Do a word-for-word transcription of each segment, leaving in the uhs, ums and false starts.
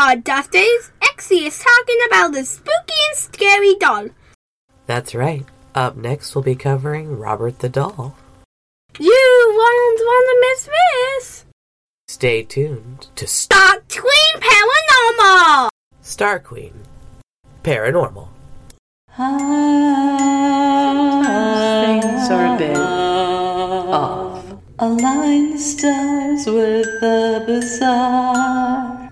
Stardusters. Exie is talking about the spooky and scary doll. That's right. Up next, we'll be covering Robert the Doll. You won't want to miss this. Stay tuned to Star Queen Paranormal. Star Queen Paranormal. Things are a bit off. Align the stars with the bizarre.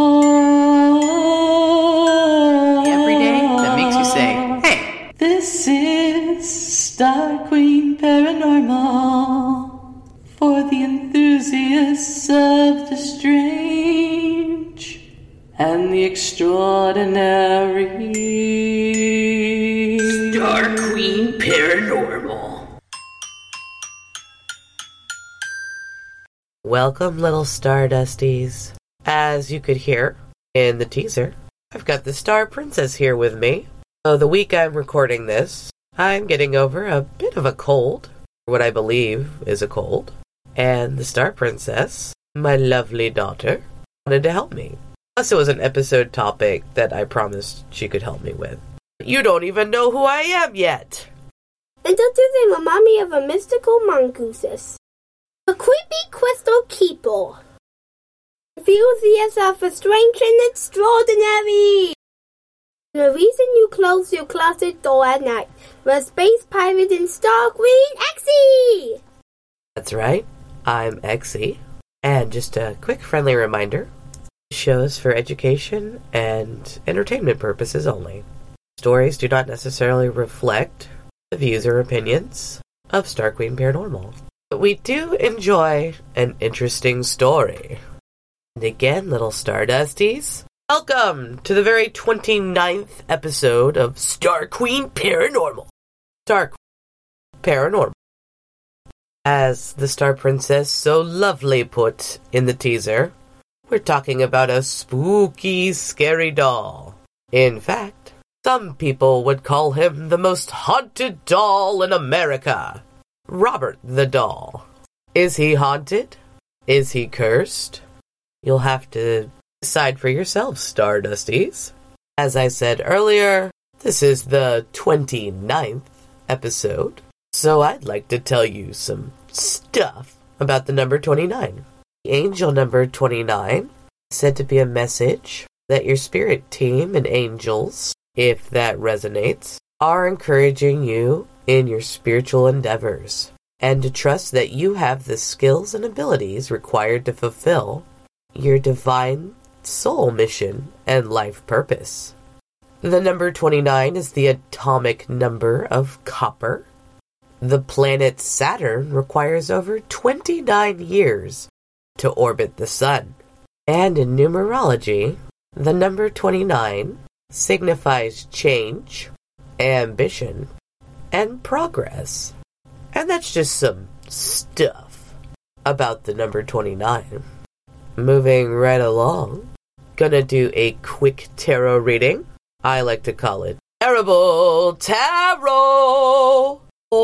Oh, every day that makes you say, hey. This is Star Queen Paranormal for the enthusiasts of the strange and the extraordinary. Star Queen Paranormal. Welcome, little Stardusties. As you could hear in the teaser, I've got the Star Princess here with me. So the week I'm recording this, I'm getting over a bit of a cold, what I believe is a cold, and the Star Princess, my lovely daughter, wanted to help me. Plus it was an episode topic that I promised she could help me with. You don't even know who I am yet! Introducing a mummy of a mystical mongooses. A creepy crystal keeper. Enthusiast of a strange and extraordinary. The reason you close your closet door at night was Space Pirate and Star Queen Exie! That's right, I'm Exie. And just a quick friendly reminder, this show is for education and entertainment purposes only. Stories do not necessarily reflect the views or opinions of Star Queen Paranormal. But we do enjoy an interesting story. And again, little Stardusties, welcome to the very twenty-ninth episode of Star Queen Paranormal. Star Queen Paranormal. As the Star Princess so lovely put in the teaser, we're talking about a spooky, scary doll. In fact, some people would call him the most haunted doll in America. Robert the Doll. Is he haunted? Is he cursed? You'll have to decide for yourselves, Stardusties. As I said earlier, this is the twenty-ninth episode, so I'd like to tell you some stuff about the number twenty-nine. The angel number twenty-nine is said to be a message that your spirit team and angels, if that resonates, are encouraging you in your spiritual endeavors, and to trust that you have the skills and abilities required to fulfill your divine soul mission and life purpose. The number twenty-nine is the atomic number of copper. The planet Saturn requires over twenty-nine years to orbit the sun. And in numerology, the number twenty-nine signifies change, ambition, and progress. And that's just some stuff about the number twenty-nine. Moving right along, gonna do a quick tarot reading. I like to call it Terrible Tarot!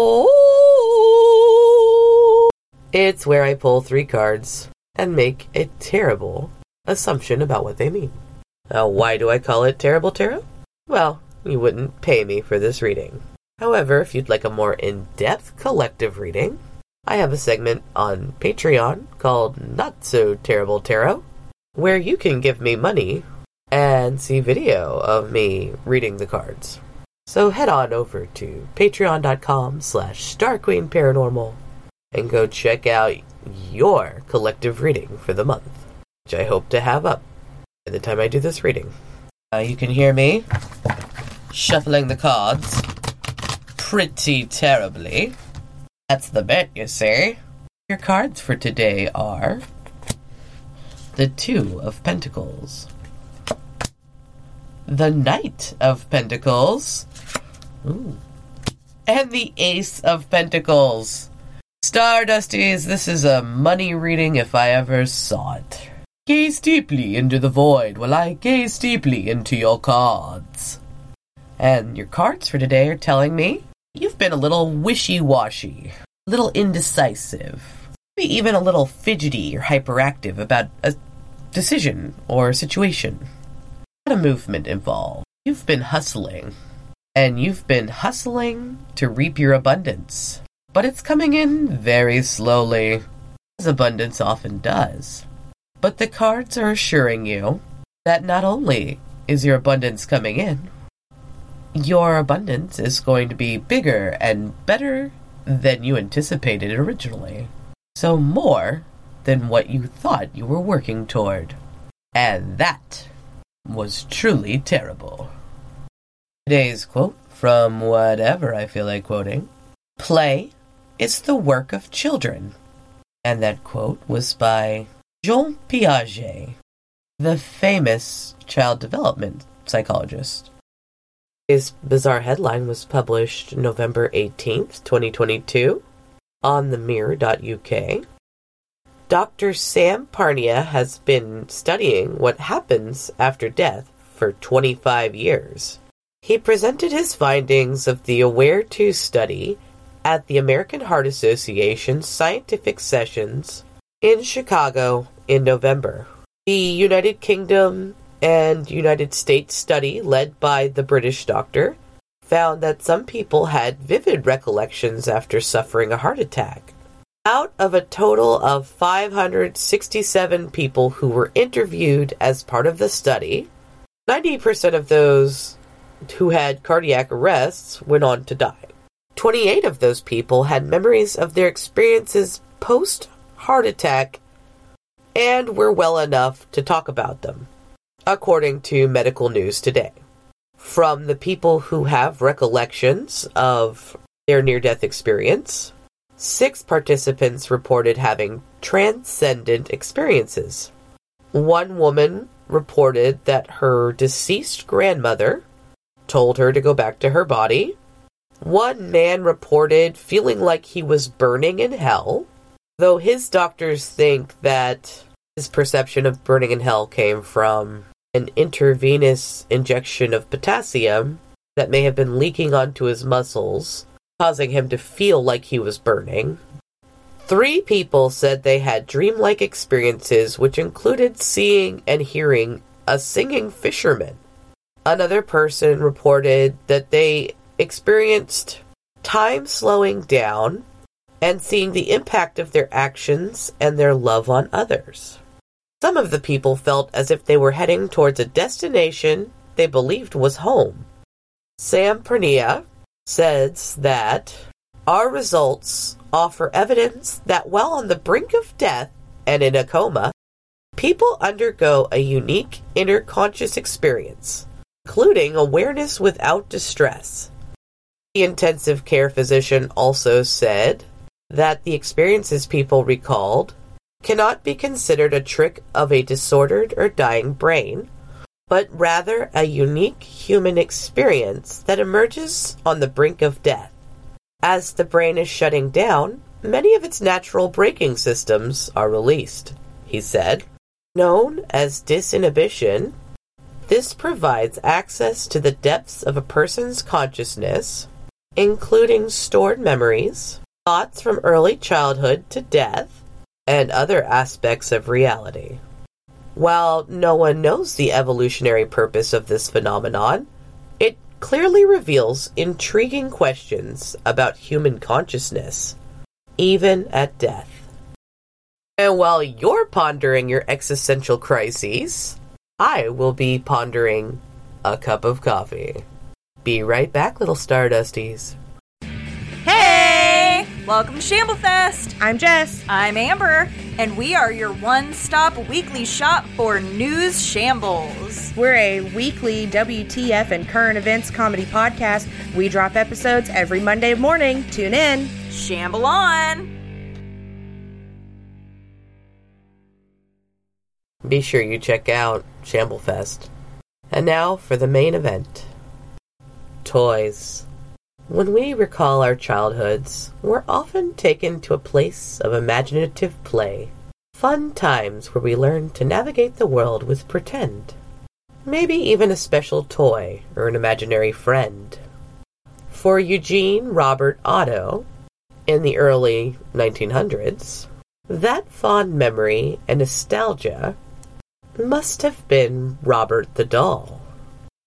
Oh! It's where I pull three cards and make a terrible assumption about what they mean. Now, why do I call it Terrible Tarot? Well, you wouldn't pay me for this reading. However, if you'd like a more in-depth collective reading, I have a segment on Patreon called Not So Terrible Tarot, where you can give me money and see video of me reading the cards. So head on over to patreon.com slash starqueenparanormal and go check out your collective reading for the month, which I hope to have up by the time I do this reading. Uh, you can hear me shuffling the cards pretty terribly. That's the bet, you see. Your cards for today are the Two of Pentacles, the Knight of Pentacles, ooh, and the Ace of Pentacles. Stardusties, this is a money reading if I ever saw it. Gaze deeply into the void while I gaze deeply into your cards. And your cards for today are telling me you've been a little wishy-washy, a little indecisive, maybe even a little fidgety or hyperactive about a decision or situation. a movement involved. You've been hustling, and you've been hustling to reap your abundance. But it's coming in very slowly, as abundance often does. But the cards are assuring you that not only is your abundance coming in, your abundance is going to be bigger and better than you anticipated originally. So more than what you thought you were working toward. And that was truly terrible. Today's quote, from whatever I feel like quoting, play is the work of children. And that quote was by Jean Piaget, the famous child development psychologist. His bizarre headline was published November eighteenth, twenty twenty-two, on the mirror dot U K. Doctor Sam Parnia has been studying what happens after death for twenty-five years. He presented his findings of the AWARE two study at the American Heart Association Scientific Sessions in Chicago in November. The United Kingdom and United States study, led by the British doctor, found that some people had vivid recollections after suffering a heart attack. Out of a total of five hundred sixty-seven people who were interviewed as part of the study, ninety percent of those who had cardiac arrests went on to die. twenty-eight of those people had memories of their experiences post-heart attack and were well enough to talk about them, according to Medical News Today. From the people who have recollections of their near-death experience, six participants reported having transcendent experiences. One woman reported that her deceased grandmother told her to go back to her body. One man reported feeling like he was burning in hell, though his doctors think that his perception of burning in hell came from an intravenous injection of potassium that may have been leaking onto his muscles, causing him to feel like he was burning. Three people said they had dreamlike experiences, which included seeing and hearing a singing fisherman. Another person reported that they experienced time slowing down and seeing the impact of their actions and their love on others. Some of the people felt as if they were heading towards a destination they believed was home. Sam Parnia says that our results offer evidence that while on the brink of death and in a coma, people undergo a unique inner conscious experience, including awareness without distress. The intensive care physician also said that the experiences people recalled cannot be considered a trick of a disordered or dying brain, but rather a unique human experience that emerges on the brink of death. As the brain is shutting down, many of its natural braking systems are released, he said. Known as disinhibition, this provides access to the depths of a person's consciousness, including stored memories, thoughts from early childhood to death, and other aspects of reality. While no one knows the evolutionary purpose of this phenomenon, it clearly reveals intriguing questions about human consciousness, even at death. And while you're pondering your existential crises, I will be pondering a cup of coffee. Be right back, little Stardusties. Hey! Welcome to Shamblefest! I'm Jess. I'm Amber, and we are your one-stop weekly shop for news shambles. We're a weekly W T F and current events comedy podcast. We drop episodes every Monday morning. Tune in. Shamble on! Be sure you check out Shamblefest. And now for the main event. Toys. When we recall our childhoods, we're often taken to a place of imaginative play. Fun times where we learn to navigate the world with pretend. Maybe even a special toy or an imaginary friend. For Eugene Robert Otto, in the early nineteen hundreds, that fond memory and nostalgia must have been Robert the Doll.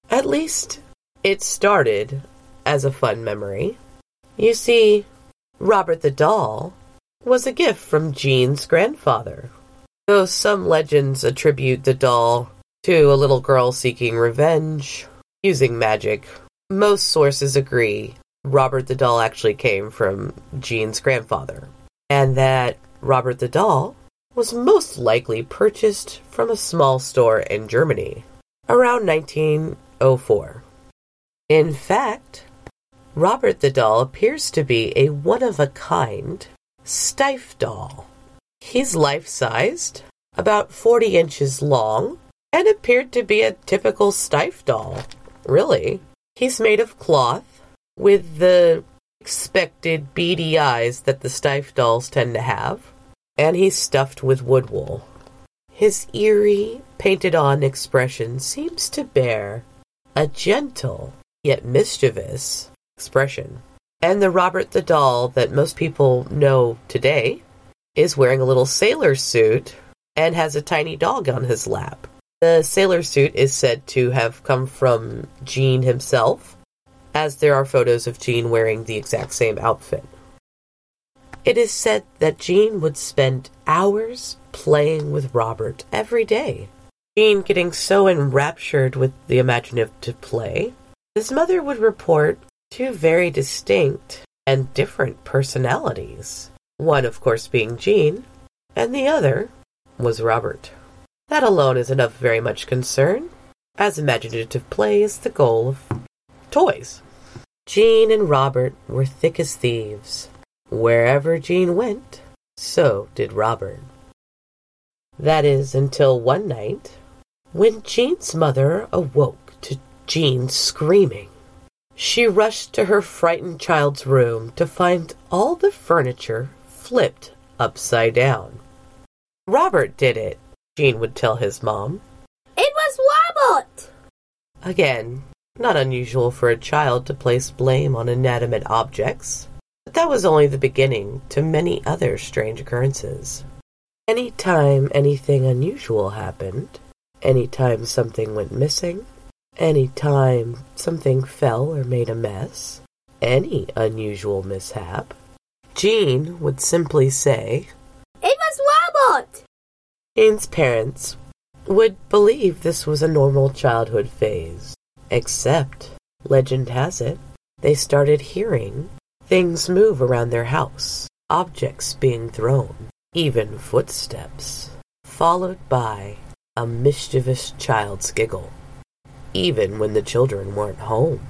At least, it started as a fun memory. You see, Robert the doll was a gift from Jean's grandfather. Though some legends attribute the doll to a little girl seeking revenge using magic, most sources agree Robert the doll actually came from Jean's grandfather, and that Robert the doll was most likely purchased from a small store in Germany around nineteen oh four. In fact, Robert the doll appears to be a one-of-a-kind Steiff doll. He's life-sized, about forty inches long, and appeared to be a typical Steiff doll. Really. He's made of cloth, with the expected beady eyes that the Steiff dolls tend to have, and he's stuffed with wood wool. His eerie, painted-on expression seems to bear a gentle, yet mischievous expression. And the Robert the doll that most people know today is wearing a little sailor suit and has a tiny dog on his lap. The sailor suit is said to have come from Jean himself, as there are photos of Jean wearing the exact same outfit. It is said that Jean would spend hours playing with Robert every day. Jean getting so enraptured with the imaginative play, his mother would report two very distinct and different personalities. One, of course, being Jean, and the other was Robert. That alone is enough very much concern, as imaginative play is the goal of toys. Jean and Robert were thick as thieves. Wherever Jean went, so did Robert. That is, until one night, when Jean's mother awoke to Jean screaming. She rushed to her frightened child's room to find all the furniture flipped upside down. Robert did it, Jean would tell his mom. It was Robert! Again, not unusual for a child to place blame on inanimate objects, but that was only the beginning to many other strange occurrences. Any time anything unusual happened, any time something went missing, any time something fell or made a mess, any unusual mishap, Jean would simply say, It was Robert! Jean's parents would believe this was a normal childhood phase, except, legend has it, they started hearing things move around their house, objects being thrown, even footsteps, followed by a mischievous child's giggle, even when the children weren't home.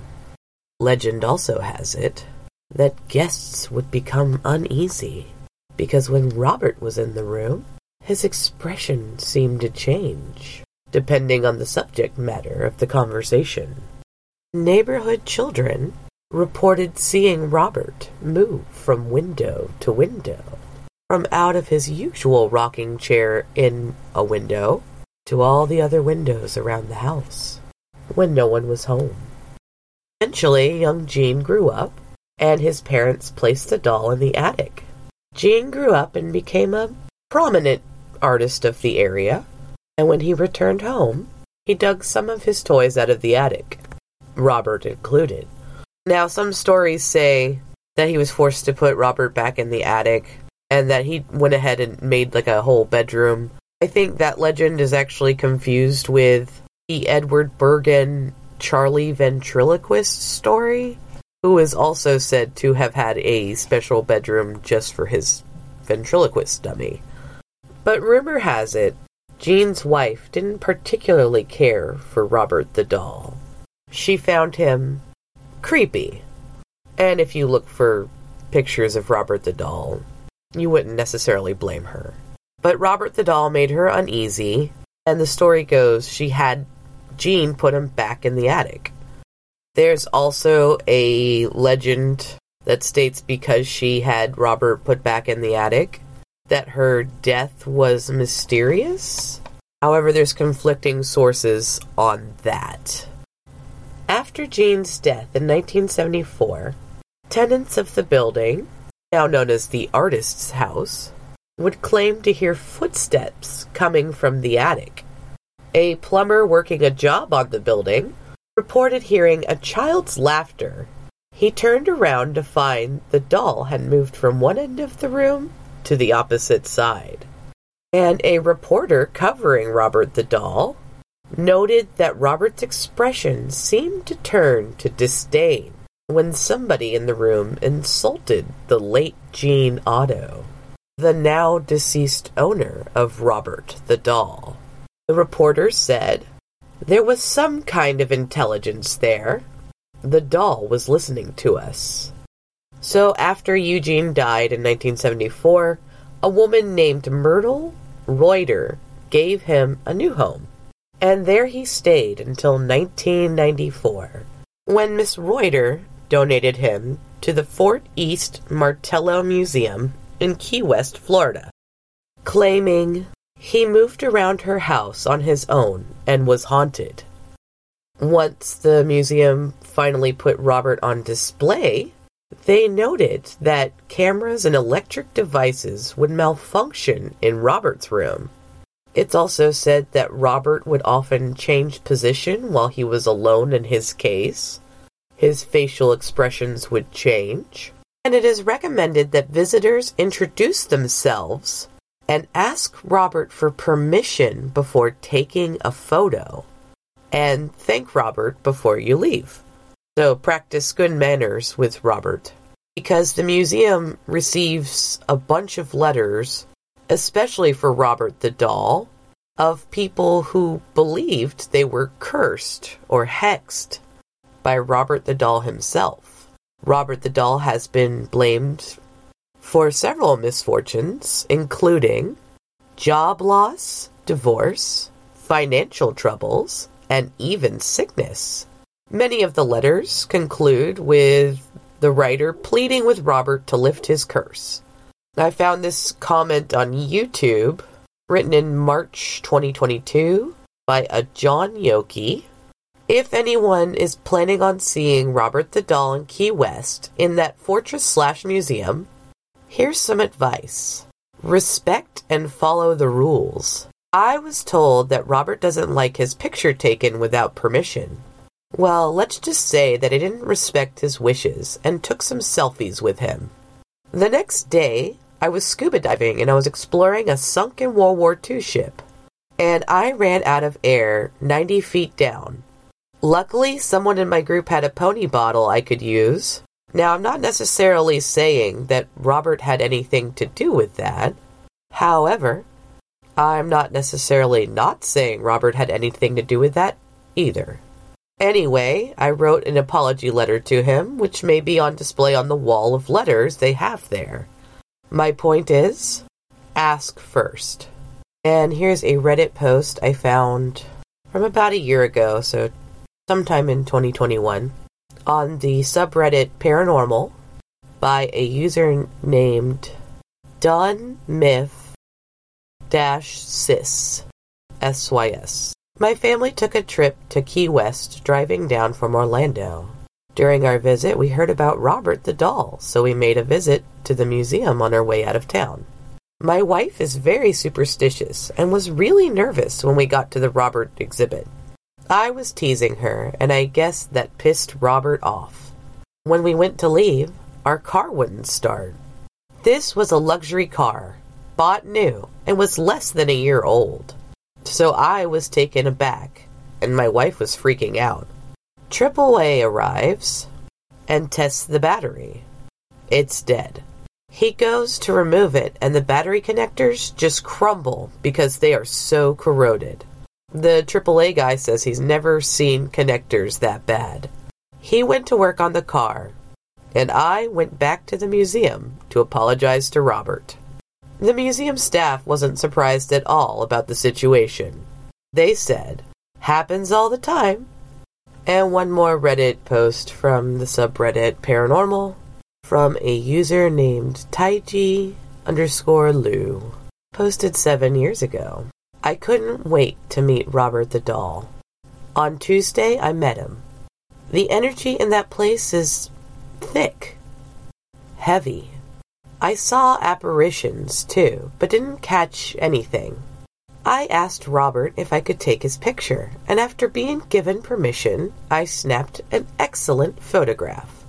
Legend also has it that guests would become uneasy because when Robert was in the room, his expression seemed to change, depending on the subject matter of the conversation. Neighborhood children reported seeing Robert move from window to window, from out of his usual rocking chair in a window to all the other windows around the house, when no one was home. Eventually, young Jean grew up, and his parents placed the doll in the attic. Jean grew up and became a prominent artist of the area, and when he returned home, he dug some of his toys out of the attic, Robert included. Now, some stories say that he was forced to put Robert back in the attic, and that he went ahead and made like a whole bedroom. I think that legend is actually confused with the Edward Bergen Charlie ventriloquist story, who is also said to have had a special bedroom just for his ventriloquist dummy. But rumor has it, Jean's wife didn't particularly care for Robert the doll. She found him creepy. And if you look for pictures of Robert the doll, you wouldn't necessarily blame her. But Robert the doll made her uneasy, and the story goes she had Jean put him back in the attic. There's also a legend that states because she had Robert put back in the attic, that her death was mysterious. However, there's conflicting sources on that. After Jean's death in nineteen seventy-four, tenants of the building, now known as the Artist's House, would claim to hear footsteps coming from the attic. A plumber working a job on the building reported hearing a child's laughter. He turned around to find the doll had moved from one end of the room to the opposite side. And a reporter covering Robert the doll noted that Robert's expression seemed to turn to disdain when somebody in the room insulted the late Gene Otto, the now deceased owner of Robert the doll. The reporter said, "There was some kind of intelligence there. The doll was listening to us." So after Eugene died in nineteen seventy-four, a woman named Myrtle Reuter gave him a new home. And there he stayed until nineteen ninety-four, when Miss Reuter donated him to the Fort East Martello Museum in Key West, Florida, claiming he moved around her house on his own and was haunted. Once the museum finally put Robert on display, they noted that cameras and electric devices would malfunction in Robert's room. It's also said that Robert would often change position while he was alone in his case. His facial expressions would change. And it is recommended that visitors introduce themselves and ask Robert for permission before taking a photo. And thank Robert before you leave. So practice good manners with Robert. Because the museum receives a bunch of letters, especially for Robert the doll, of people who believed they were cursed or hexed by Robert the doll himself. Robert the doll has been blamed for several misfortunes, including job loss, divorce, financial troubles, and even sickness. Many of the letters conclude with the writer pleading with Robert to lift his curse. I found this comment on YouTube, written in March twenty twenty-two by a John Yoki. If anyone is planning on seeing Robert the doll in Key West in that fortress slash museum, here's some advice. Respect and follow the rules. I was told that Robert doesn't like his picture taken without permission. Well, let's just say that I didn't respect his wishes and took some selfies with him. The next day, I was scuba diving and I was exploring a sunken World War Two ship. And I ran out of air ninety feet down. Luckily, someone in my group had a pony bottle I could use. Now, I'm not necessarily saying that Robert had anything to do with that. However, I'm not necessarily not saying Robert had anything to do with that either. Anyway, I wrote an apology letter to him, which may be on display on the wall of letters they have there. My point is, ask first. And here's a Reddit post I found from about a year ago, so sometime in twenty twenty-one, on the subreddit Paranormal by a user named Done Myth Dash Sys S Y S. My family took a trip to Key West driving down from Orlando. During our visit, we heard about Robert the doll, so we made a visit to the museum on our way out of town. My wife is very superstitious and was really nervous when we got to the Robert exhibit. I was teasing her, and I guess that pissed Robert off. When we went to leave, our car wouldn't start. This was a luxury car, bought new, and was less than a year old. So I was taken aback, and my wife was freaking out. triple A arrives and tests the battery. It's dead. He goes to remove it, and the battery connectors just crumble because they are so corroded. The triple A guy says he's never seen connectors that bad. He went to work on the car, and I went back to the museum to apologize to Robert. The museum staff wasn't surprised at all about the situation. They said, happens all the time. And one more Reddit post from the subreddit Paranormal from a user named Taiji underscore Lu, posted seven years ago. I couldn't wait to meet Robert the doll. On Tuesday, I met him. The energy in that place is thick, heavy. I saw apparitions, too, but didn't catch anything. I asked Robert if I could take his picture, and after being given permission, I snapped an excellent photograph.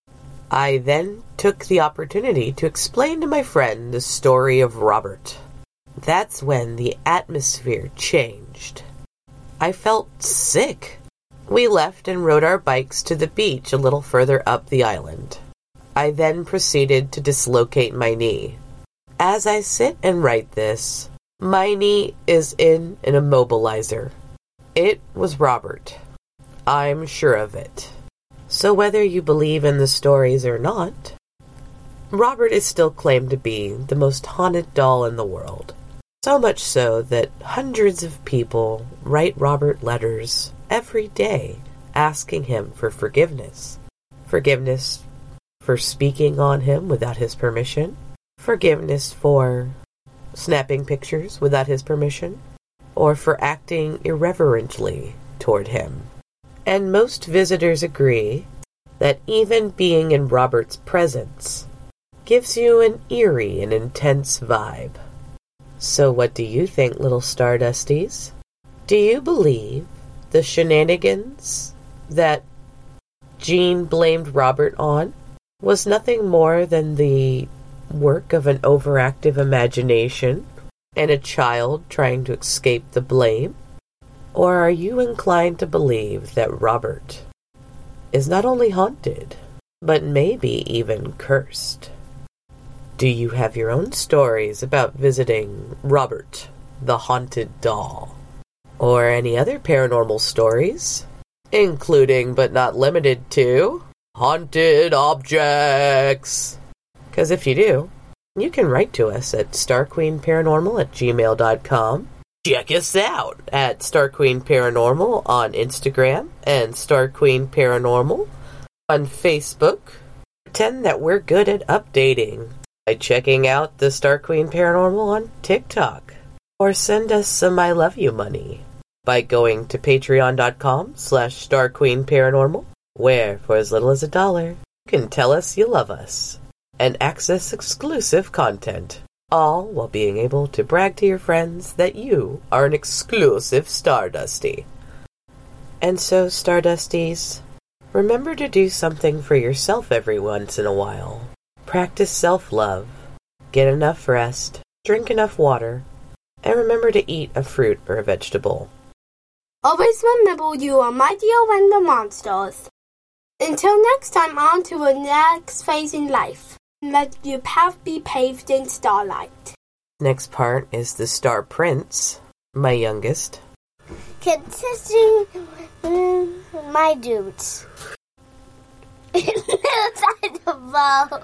I then took the opportunity to explain to my friend the story of Robert. That's when the atmosphere changed. I felt sick. We left and rode our bikes to the beach a little further up the island. I then proceeded to dislocate my knee. As I sit and write this, my knee is in an immobilizer. It was Robert. I'm sure of it. So whether you believe in the stories or not, Robert is still claimed to be the most haunted doll in the world. So much so that hundreds of people write Robert letters every day asking him for forgiveness. Forgiveness for speaking on him without his permission. Forgiveness for snapping pictures without his permission. Or for acting irreverently toward him. And most visitors agree that even being in Robert's presence gives you an eerie and intense vibe. So what do you think, little Stardusties? Do you believe the shenanigans that Jean blamed Robert on was nothing more than the work of an overactive imagination and a child trying to escape the blame? Or are you inclined to believe that Robert is not only haunted, but maybe even cursed? Do you have your own stories about visiting Robert, the haunted doll? Or any other paranormal stories? Including, but not limited to, haunted objects. Because if you do, you can write to us at starqueenparanormal at gmail dot com. Check us out at Star Queen Paranormal on Instagram and Star Queen Paranormal on Facebook. Pretend that we're good at updating by checking out the Star Queen Paranormal on TikTok. Or send us some I love you money by going to patreon.com slash starqueenparanormal, where for as little as a dollar, you can tell us you love us and access exclusive content. All while being able to brag to your friends that you are an exclusive Stardusty. And so, Stardusties, remember to do something for yourself every once in a while. Practice self-love, get enough rest, drink enough water, and remember to eat a fruit or a vegetable. Always remember you are mightier than the monsters. Until next time, on to the next phase in life. Let your path be paved in starlight. Next part is the Star Prince, my youngest. Consisting my dudes. Inside the ball.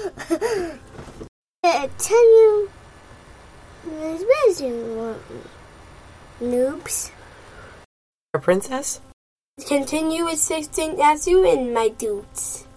Tell you. Where's your noobs? Our princess? Continue assisting as you in my dudes.